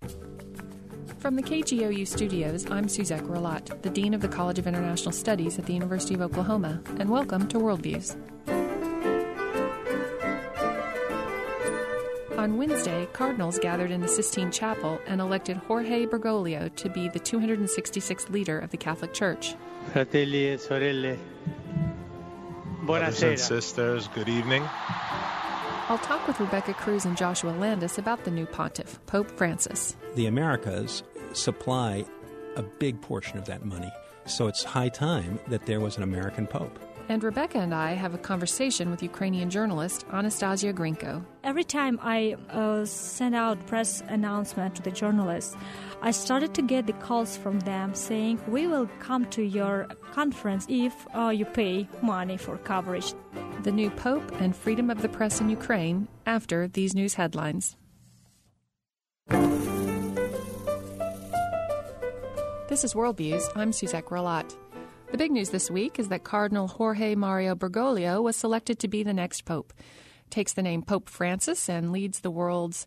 From the KGOU studios, I'm Suzette Grillat, the Dean of the College of International Studies at the University of Oklahoma, and welcome to Worldviews. On Wednesday, Cardinals gathered in the Sistine Chapel and elected Jorge Bergoglio to be the 266th leader of the Catholic Church. Fratelli e sorelle, brothers and sisters, good evening. I'll talk with Rebecca Cruz and Joshua Landis about the new pontiff, Pope Francis. The Americas supply a big portion of that money, so it's high time that there was an American pope. And Rebecca and I have a conversation with Ukrainian journalist Anastasia Grinko. Every time I send out press announcement to the journalists, I started to get the calls from them saying, we will come to your conference if you pay money for coverage. The new pope and freedom of the press in Ukraine after these news headlines. This is Worldviews. I'm Suzette Grillat. The big news this week is that Cardinal Jorge Mario Bergoglio was selected to be the next pope. Takes the name Pope Francis and leads the world's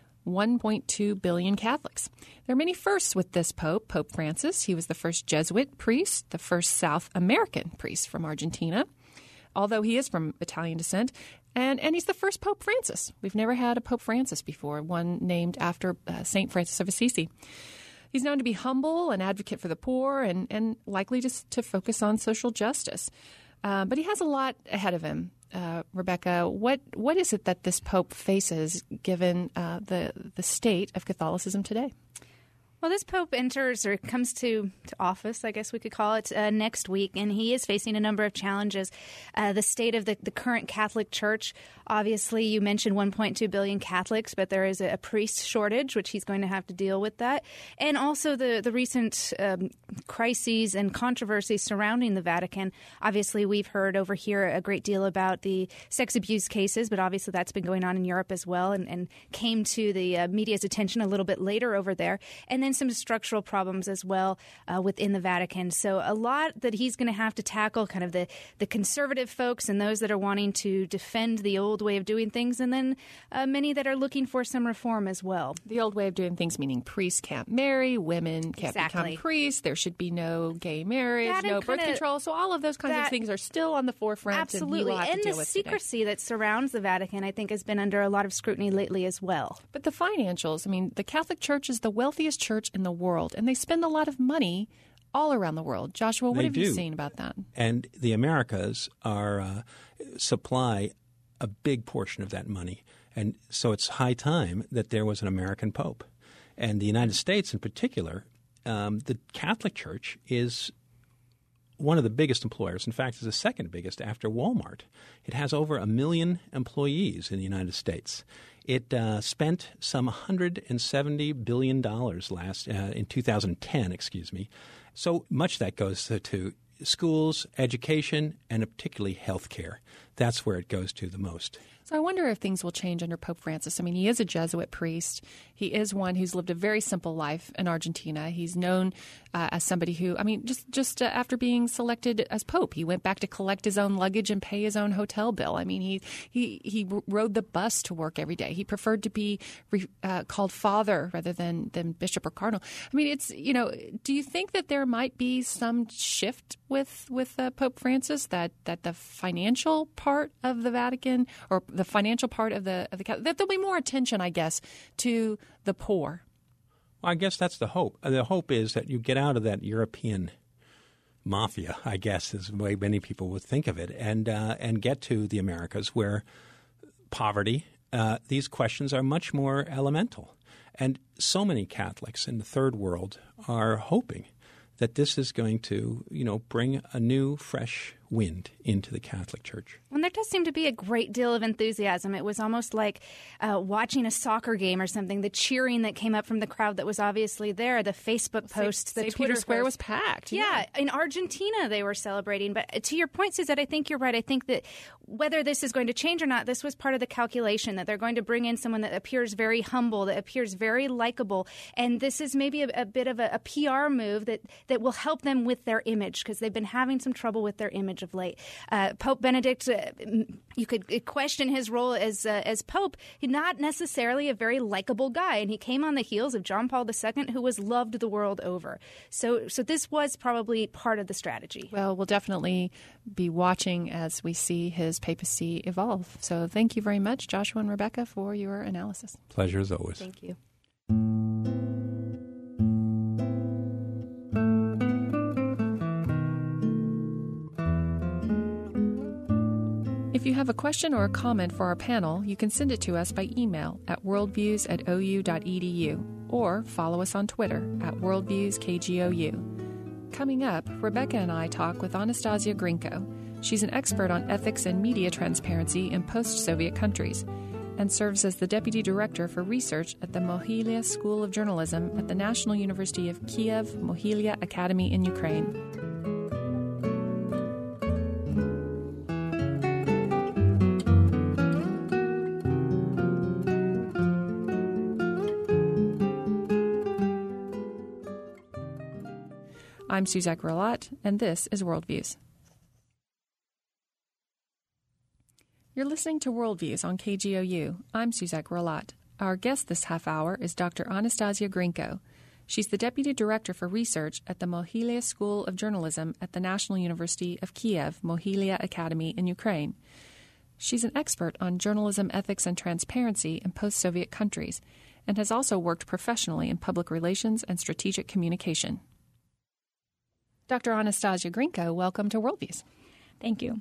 1.2 billion Catholics. There are many firsts with this pope, Pope Francis. He was the first Jesuit priest, the first South American priest from Argentina, although he is from Italian descent, and he's the first Pope Francis. We've never had a Pope Francis before, one named after St. Francis of Assisi. He's known to be humble, an advocate for the poor, and likely to focus on social justice. But he has a lot ahead of him. Rebecca, what is it that this pope faces given the state of Catholicism today? Well, this pope enters or comes to office, I guess we could call it, next week, and he is facing a number of challenges. The state of the current Catholic Church, obviously you mentioned 1.2 billion Catholics, but there is a priest shortage, which he's going to have to deal with that. And also the recent crises and controversies surrounding the Vatican. Obviously, we've heard over here a great deal about the sex abuse cases, but obviously that's been going on in Europe as well and came to the media's attention a little bit later over there. And then some structural problems as well within the Vatican. So a lot that he's going to have to tackle, kind of the conservative folks and those that are wanting to defend the old way of doing things, and then many that are looking for some reform as well. The old way of doing things, meaning priests can't marry, women can't become priests, there should be no gay marriage, no birth control. So all of those kinds of things are still on the forefront. Absolutely. And he will have to deal the with secrecy today. that surrounds the Vatican, I think, has been under a lot of scrutiny lately as well. But the financials, I mean, the Catholic Church is the wealthiest church in the world, and they spend a lot of money all around the world. Joshua, what have you seen about that? And the Americas supply a big portion of that money. And so it's high time that there was an American pope. And the United States in particular, the Catholic Church is one of the biggest employers. In fact, it's the second biggest after Walmart. It has over 1 million employees in the United States. It spent some $170 billion in 2010, So much that goes to schools, education, and particularly health care. That's where it goes to the most. So I wonder if things will change under Pope Francis. I mean, he is a Jesuit priest. He is one who's lived a very simple life in Argentina. He's known as somebody who, I mean, just after being selected as Pope, he went back to collect his own luggage and pay his own hotel bill. I mean, he rode the bus to work every day. He preferred to be called father rather than bishop or cardinal. I mean, it's, do you think that there might be some shift with Pope Francis, that the financial part of the Vatican or the financial part of the Catholic, that there'll be more attention, I guess, to the poor? Well, I guess that's the hope. The hope is that you get out of that European mafia, I guess, is the way many people would think of it, and get to the Americas where poverty, these questions are much more elemental. And so many Catholics in the third world are hoping that this is going to, bring a new, fresh wind into the Catholic Church. And there does seem to be a great deal of enthusiasm. It was almost like watching a soccer game or something, the cheering that came up from the crowd that was obviously there, the Facebook posts, the Twitter Peter Square posts. was packed. Yeah, in Argentina they were celebrating. But to your point, Suzette, I think you're right. I think that whether this is going to change or not, this was part of the calculation, that they're going to bring in someone that appears very humble, that appears very likable. And this is maybe a bit of a PR move that will help them with their image, because they've been having some trouble with their image advantage of late. Pope Benedict, you could question his role as Pope. He's not necessarily a very likable guy, and he came on the heels of John Paul II, who was loved the world over. So this was probably part of the strategy. Well, we'll definitely be watching as we see his papacy evolve. So thank you very much, Joshua and Rebecca, for your analysis. Pleasure as always. Thank you. If you have a question or a comment for our panel, you can send it to us by email at worldviews@ou.edu or follow us on Twitter at worldviewskgou. Coming up, Rebecca and I talk with Anastasia Grinko. She's an expert on ethics and media transparency in post-Soviet countries and serves as the Deputy Director for Research at the Mohylia School of Journalism at the National University of Kiev Mohylia Academy in Ukraine. I'm Suzette Grillat, and this is Worldviews. You're listening to Worldviews on KGOU. I'm Suzette Grillat. Our guest this half hour is Dr. Anastasia Grinko. She's the Deputy Director for Research at the Mohylia School of Journalism at the National University of Kiev Mohylia Academy in Ukraine. She's an expert on journalism ethics and transparency in post-Soviet countries and has also worked professionally in public relations and strategic communication. Dr. Anastasia Grinko, welcome to Worldviews. Thank you.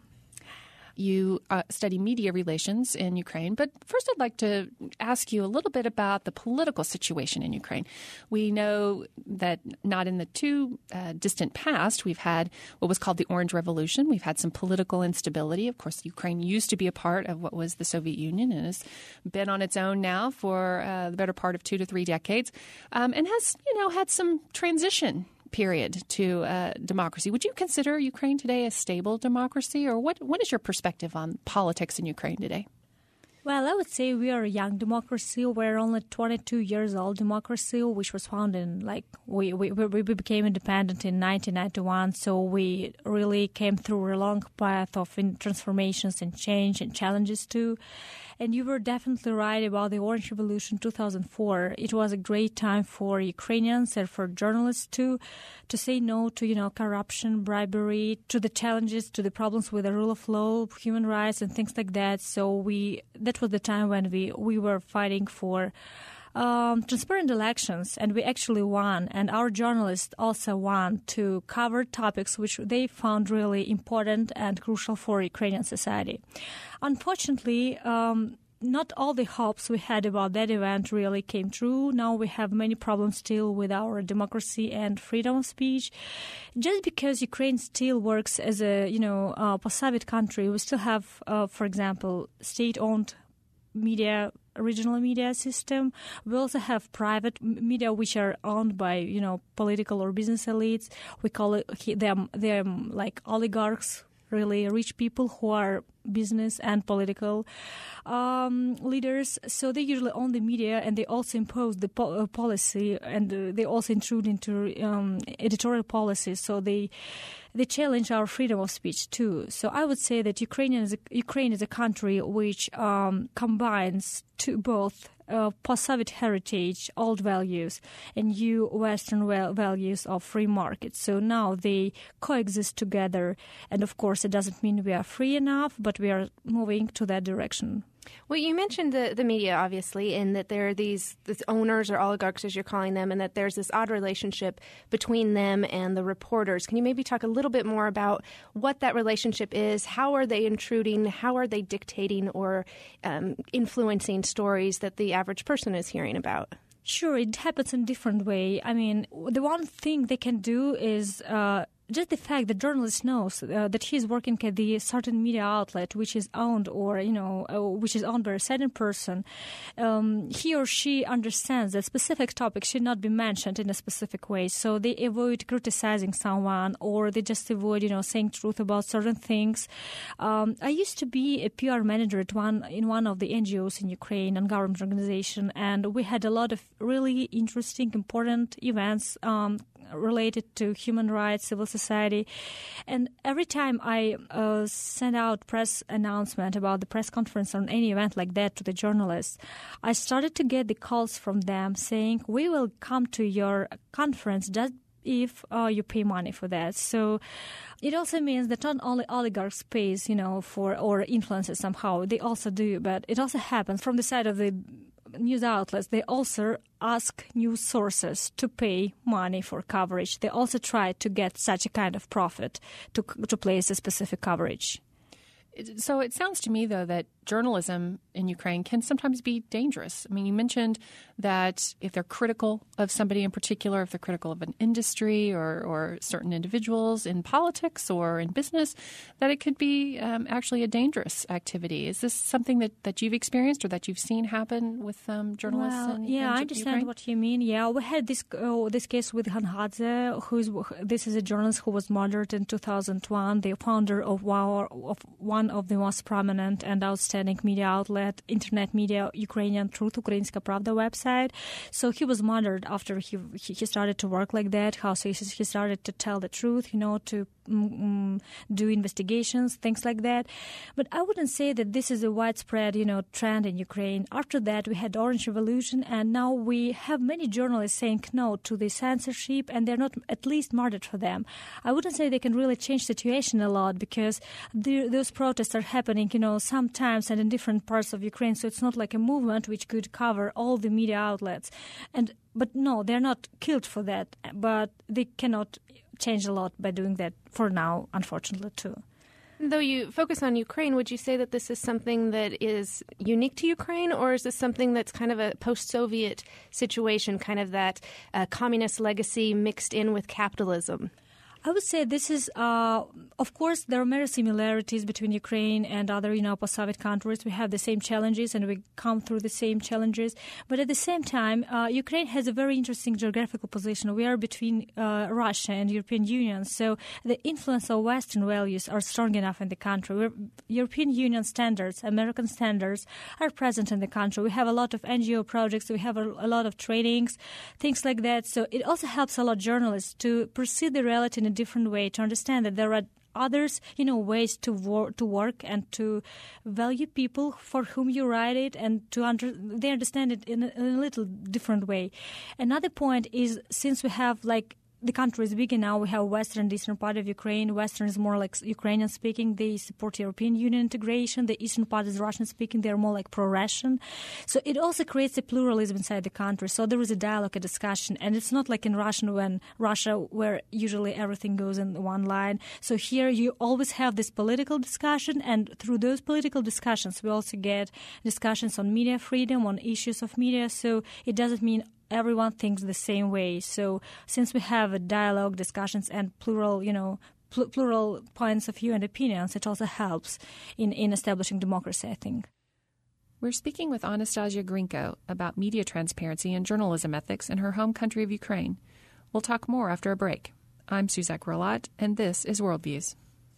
You study media relations in Ukraine, but first I'd like to ask you a little bit about the political situation in Ukraine. We know that not in the too distant past, we've had what was called the Orange Revolution. We've had some political instability. Of course, Ukraine used to be a part of what was the Soviet Union and has been on its own now for the better part of 2 to 3 decades, and has, had some transition period to democracy. Would you consider Ukraine today a stable democracy, or what is your perspective on politics in Ukraine today? Well, I would say we are a young democracy. We're only 22 years old democracy, which was founded we became independent in 1991. So we really came through a long path of transformations and change and challenges too. And you were definitely right about the Orange Revolution 2004. It was a great time for Ukrainians and for journalists to say no to, corruption, bribery, to the challenges, to the problems with the rule of law, human rights, and things like that. So that was the time when we were fighting for transparent elections, and we actually won. And our journalists also won to cover topics which they found really important and crucial for Ukrainian society. Unfortunately, not all the hopes we had about that event really came true. Now we have many problems still with our democracy and freedom of speech. Just because Ukraine still works as a, post-Soviet country, we still have, for example, state-owned media, regional media system. We also have private media which are owned by, political or business elites. We call them like oligarchs, really rich people who are business and political leaders. So they usually own the media, and they also impose the policy, and they also intrude into editorial policies. So they challenge our freedom of speech too. So I would say that Ukraine is a country which combines both post-Soviet heritage, old values, and new Western values of free markets. So now they coexist together. And of course, it doesn't mean we are free enough, but we are moving to that direction. Well, you mentioned the media, obviously, and that there are these owners or oligarchs, as you're calling them, and that there's this odd relationship between them and the reporters. Can you maybe talk a little bit more about what that relationship is? How are they intruding? How are they dictating or influencing stories that the average person is hearing about? Sure, it happens in a different way. I mean, the one thing they can do is just the fact that journalist knows that he's working at the certain media outlet which is owned or, which is owned by a certain person, he or she understands that specific topics should not be mentioned in a specific way. So they avoid criticizing someone, or they just avoid, saying truth about certain things. I used to be a PR manager in one of the NGOs in Ukraine, non-government organization, and we had a lot of really interesting, important events related to human rights, civil society. And every time I send out press announcement about the press conference or any event like that to the journalists, I started to get the calls from them saying, we will come to your conference just if you pay money for that. So it also means that not only oligarchs pays, for or influencers somehow, they also do, but it also happens from the side of the news outlets. They also ask news sources to pay money for coverage. They also try to get such a kind of profit to place a specific coverage. So it sounds to me, though, that journalism in Ukraine can sometimes be dangerous. I mean, you mentioned that if they're critical of somebody in particular, if they're critical of an industry or certain individuals in politics or in business, that it could be actually a dangerous activity. Is this something that you've experienced or that you've seen happen with journalists in I Ukraine? understand what you mean. Yeah, we had this case with Hanhadze, this is a journalist who was murdered in 2001, the founder of one of the most prominent and outstanding media outlet, internet media, Ukrainian Truth, Ukrainska Pravda website. So he was murdered after he started to work like that, how he started to tell the truth, to do investigations, things like that. But I wouldn't say that this is a widespread, trend in Ukraine. After that, we had Orange Revolution, and now we have many journalists saying no to the censorship, and they're not at least murdered for them. I wouldn't say they can really change the situation a lot because those protests are happening, sometimes and in different parts of Ukraine. So it's not like a movement which could cover all the media outlets. But no, they're not killed for that. But they cannot change a lot by doing that for now, unfortunately, too. Though you focus on Ukraine, would you say that this is something that is unique to Ukraine, or is this something that's kind of a post-Soviet situation, kind of that communist legacy mixed in with capitalism? I would say this is, of course, there are many similarities between Ukraine and other, post-Soviet countries. We have the same challenges and we come through the same challenges. But at the same time, Ukraine has a very interesting geographical position. We are between Russia and European Union. So the influence of Western values are strong enough in the country. European Union standards, American standards are present in the country. We have a lot of NGO projects. We have a lot of trainings, things like that. So it also helps a lot journalists to perceive the reality in a different way, to understand that there are others, ways to work and to value people for whom you write it, and they understand it in a little different way. Another point is, since we have the country is bigger now. We have Western and Eastern part of Ukraine. Western is more like Ukrainian-speaking. They support European Union integration. The Eastern part is Russian-speaking. They're more like pro-Russian. So it also creates a pluralism inside the country. So there is a dialogue, a discussion. And it's not like in Russia, where usually everything goes in one line. So here you always have this political discussion. And through those political discussions, we also get discussions on media freedom, on issues of media. So it doesn't mean everyone thinks the same way. So since we have a dialogue, discussions, and plural points of view and opinions, it also helps in establishing democracy, I think. We're speaking with Anastasia Grinko about media transparency and journalism ethics in her home country of Ukraine. We'll talk more after a break. I'm Suzette Grolot, and this is Worldviews.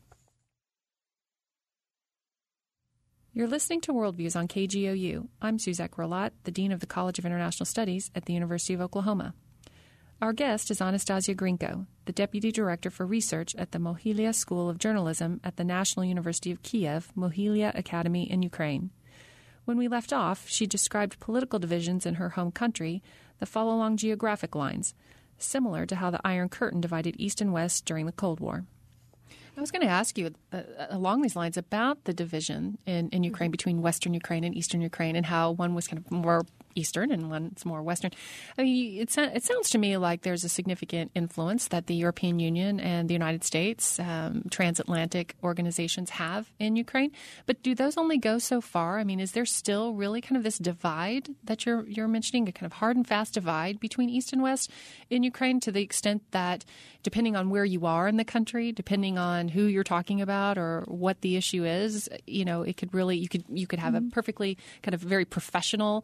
You're listening to Worldviews on KGOU. I'm Suzette Grolot, the Dean of the College of International Studies at the University of Oklahoma. Our guest is Anastasia Grinko, the Deputy Director for Research at the Mohylia School of Journalism at the National University of Kiev, Mohylia Academy in Ukraine. When we left off, she described political divisions in her home country that follow along geographic lines, similar to how the Iron Curtain divided East and West during the Cold War. I was going to ask you along these lines about the division in Ukraine between Western Ukraine and Eastern Ukraine, and how one was kind of more Eastern and one's more Western. I mean, it sounds to me like there's a significant influence that the European Union and the United States, transatlantic organizations have in Ukraine. But do those only go so far? I mean, is there still really kind of this divide that you're mentioning, a kind of hard and fast divide between East and West in Ukraine, to the extent that depending on where you are in the country, depending on who you're talking about or what the issue is, it could really, you could have a perfectly kind of very professional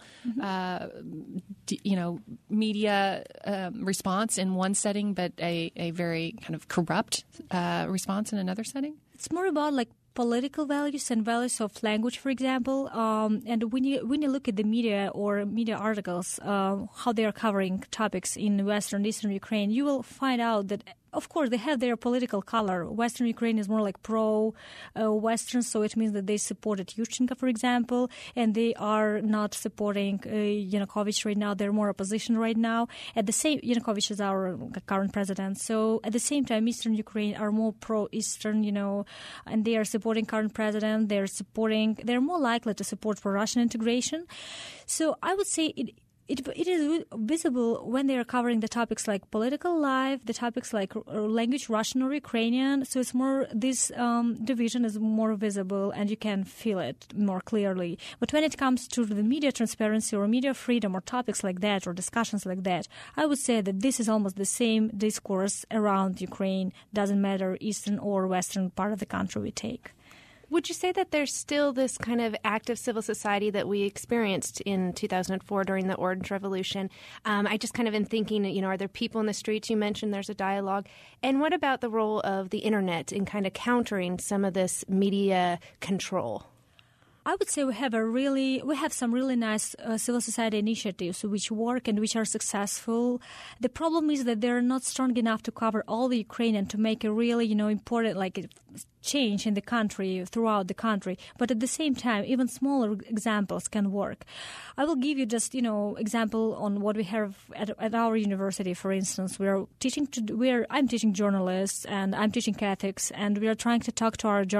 media response in one setting, but a very kind of corrupt response in another setting? It's more about political values and values of language, for example. And when you look at the media or media articles, how they are covering topics in Western, Eastern Ukraine, you will find out that, of course, they have their political color. Western Ukraine is more like pro-Western, so it means that they supported Yushchenko, for example, and they are not supporting Yanukovych right now. They're more opposition right now. Yanukovych is our current president. So at the same time, Eastern Ukraine are more pro-Eastern, and they are supporting current president. They're more likely to support for Russian integration. So I would say it is visible when they are covering the topics like political life, the topics like language, Russian or Ukrainian. So it's more, this division is more visible and you can feel it more clearly. But when it comes to the media transparency or media freedom or topics like that or discussions like that, I would say that this is almost the same discourse around Ukraine. Doesn't matter Eastern or Western part of the country we take. Would you say that there's still this kind of active civil society that we experienced in 2004 during the Orange Revolution? I just kind of am thinking, are there people in the streets? You mentioned there's a dialogue. And what about the role of the Internet in kind of countering some of this media control? I would say we have some really nice civil society initiatives which work and which are successful. The problem is that they're not strong enough to cover all the Ukrainian to make a really, important change in the country, throughout the country. But at the same time, even smaller examples can work. I will give you just, example on what we have at our university, for instance. I'm teaching journalists and I'm teaching ethics, and we are trying to talk to our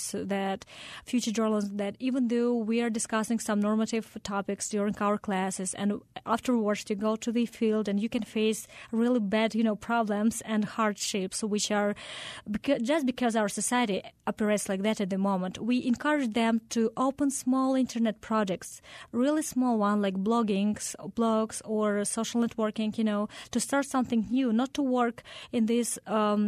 future journalists, that even though we are discussing some normative topics during our classes, and afterwards you go to the field and you can face really bad, problems and hardships, which are just because our society operates like that at the moment. We encourage them to open small internet projects, really small one like blogs or social networking, to start something new, not to work in these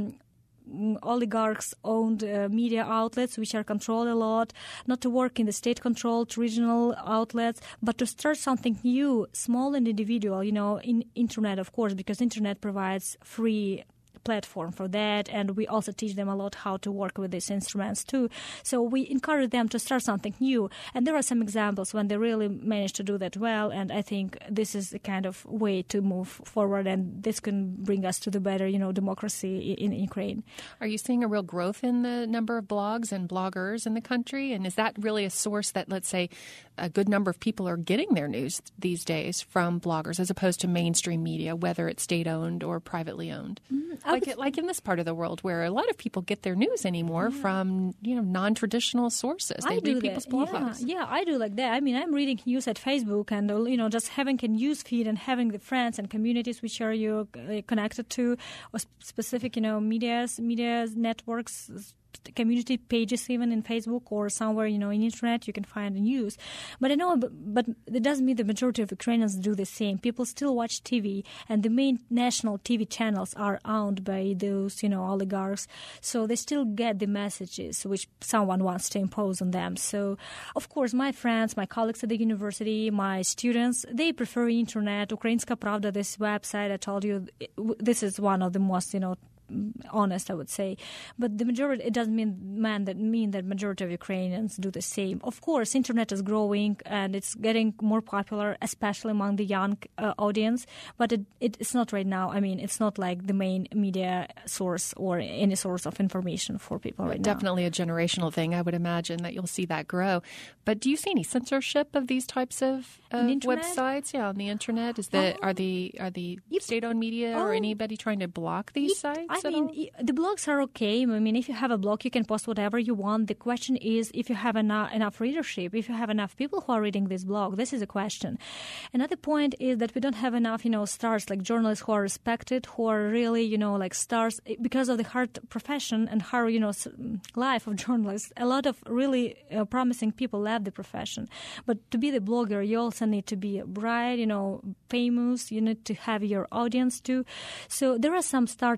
oligarchs-owned media outlets, which are controlled a lot, not to work in the state-controlled regional outlets, but to start something new, small and individual, in internet, of course, because internet provides free platform for that, and we also teach them a lot how to work with these instruments too. So we encourage them to start something new, and there are some examples when they really manage to do that well, and I think this is the kind of way to move forward, and this can bring us to the better, democracy in Ukraine. Are you seeing a real growth in the number of blogs and bloggers in the country, and is that really a source that, let's say, a good number of people are getting their news these days from bloggers as opposed to mainstream media, whether it's state-owned or privately owned? Like in this part of the world where a lot of people get their news anymore from, non-traditional sources. They read people's blogs. Yeah, I do like that. I mean, I'm reading news at Facebook and, just having a news feed and having the friends and communities which are you connected to, or specific, media networks, community pages even in Facebook or somewhere, in internet, you can find the news. But but it doesn't mean the majority of Ukrainians do the same. People still watch TV, and the main national TV channels are owned by those, oligarchs. So they still get the messages which someone wants to impose on them. So, of course, my friends, my colleagues at the university, my students, they prefer internet. Ukrainska Pravda, this website, I told you, this is one of the most, honest, I would say. But the majority, it doesn't mean that majority of Ukrainians do the same. Of course, internet is growing and it's getting more popular, especially among the young audience, but it's not right now. I mean, it's not like the main media source or any source of information for people right now. Definitely a generational thing. I would imagine that you'll see that grow. But do you see any censorship of these types of websites? Yeah, on the internet? Are the state-owned media or anybody trying to block these sites? The blogs are okay. I mean, if you have a blog, you can post whatever you want. The question is if you have enough readership, if you have enough people who are reading this blog. This is a question. Another point is that we don't have enough, stars, like journalists who are respected, who are really, like stars, because of the hard profession and hard, life of journalists. A lot of really promising people left the profession. But to be the blogger, you also need to be bright, famous. You need to have your audience too. So there are some startups, I would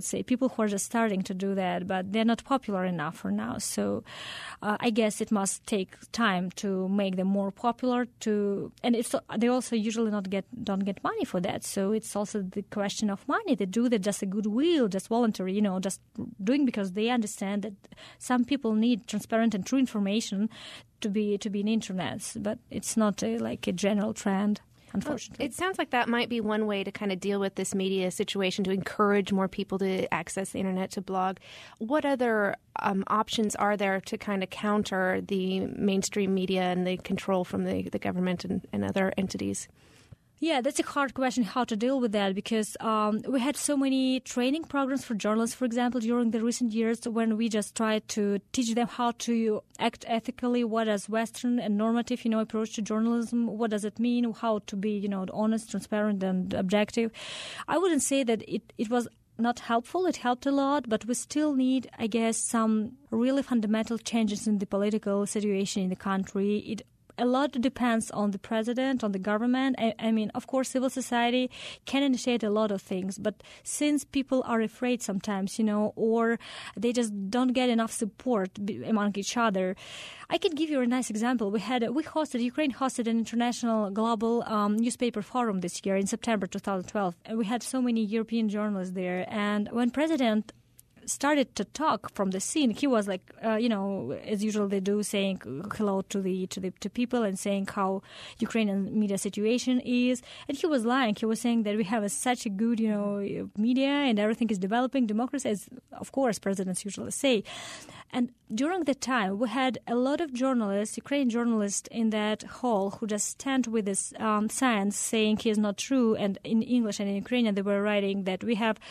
would say. People who are just starting to do that, but they're not popular enough for now. So I guess it must take time to make them more popular. And they also usually don't get money for that. So it's also the question of money. They do that just a goodwill, just voluntary, just doing because they understand that some people need transparent and true information to be in internet. But it's not a general trend. Unfortunately. It sounds like that might be one way to kind of deal with this media situation, to encourage more people to access the internet, to blog. What other options are there to kind of counter the mainstream media and the control from the government and other entities? Yeah, that's a hard question, how to deal with that, because we had so many training programs for journalists, for example, during the recent years when we just tried to teach them how to act ethically, what is Western and normative, approach to journalism, what does it mean, how to be, honest, transparent, and objective. I wouldn't say that it was not helpful. It helped a lot, but we still need, I guess, some really fundamental changes in the political situation in the country. A lot depends on the president, on the government. I mean, of course, civil society can initiate a lot of things, but since people are afraid sometimes, or they just don't get enough support among each other. I can give you a nice example. Ukraine hosted an international global newspaper forum this year in September 2012, and we had so many European journalists there. And when President started to talk from the scene, he was like, as usual they do, saying hello to people and saying how Ukrainian media situation is. And he was lying. He was saying that we have such a good, media and everything is developing, democracy, as of course presidents usually say. And during the time, we had a lot of journalists, Ukrainian journalists in that hall who just stand with this signs saying he is not true. And in English and in Ukrainian, they were writing that we have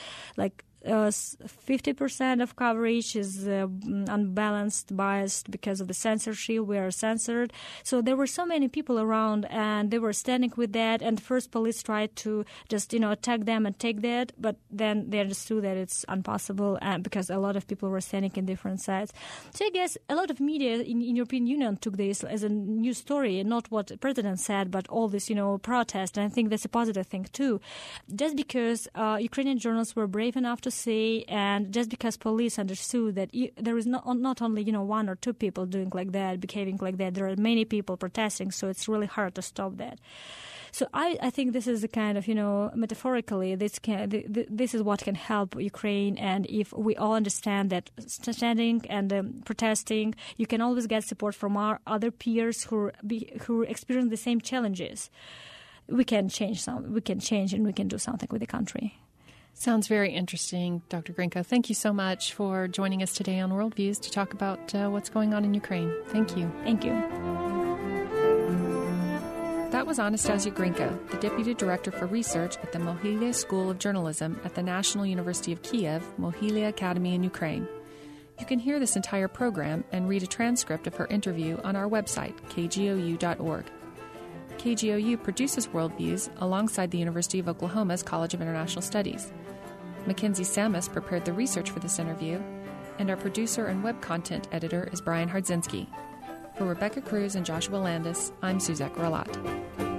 50% of coverage is unbalanced, biased because of the censorship. We are censored. So there were so many people around, and they were standing with that. And first, police tried to just attack them and take that, but then they understood that it's impossible, because a lot of people were standing in different sides. So I guess a lot of media in European Union took this as a news story, and not what the president said, but all this protest. And I think that's a positive thing too. Just because Ukrainian journalists were brave enough to say, and just because police understood that there is not only one or two people doing like that, behaving like that, there are many people protesting, so it's really hard to stop that. So I think this is a kind of, metaphorically, this is what can help Ukraine. And if we all understand that standing and protesting, you can always get support from our other peers who experience the same challenges. We can change and we can do something with the country. Sounds very interesting, Dr. Grinko. Thank you so much for joining us today on Worldviews to talk about what's going on in Ukraine. Thank you. Thank you. That was Anastasia Grinko, the Deputy Director for Research at the Mohylia School of Journalism at the National University of Kiev, Mohylia Academy in Ukraine. You can hear this entire program and read a transcript of her interview on our website, kgou.org. KGOU produces Worldviews alongside the University of Oklahoma's College of International Studies. Mackenzie Samus prepared the research for this interview, and our producer and web content editor is Brian Hardzinski. For Rebecca Cruz and Joshua Landis, I'm Suzette Grolat.